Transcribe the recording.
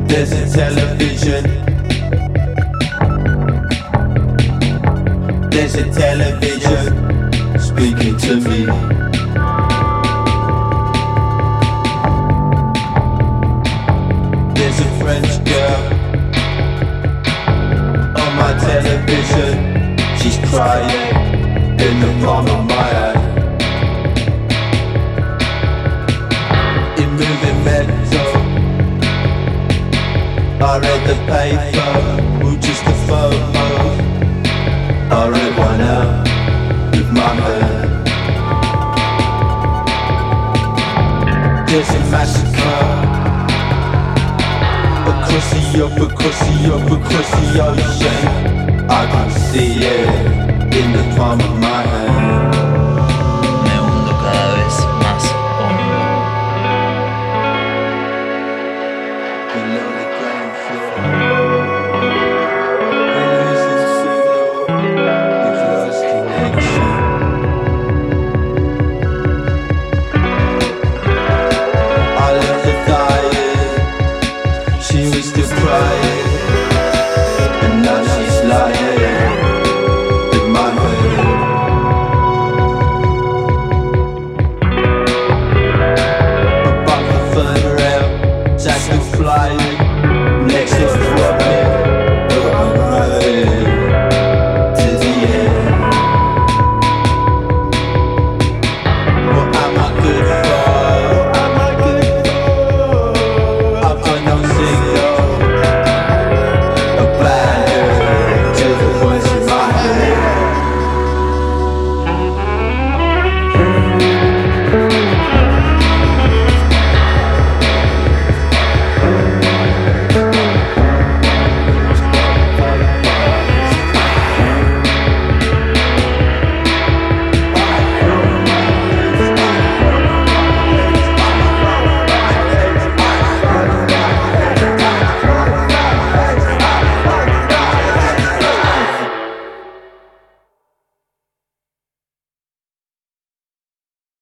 There's a television. There's a television speaking to me. There's a French girl on my television. She's crying in the palm of my hand. In moving mental, I read the paper, or just a photo. I read one out with my hand. There's a massacre across the ocean. I can see it in the palm of my hand.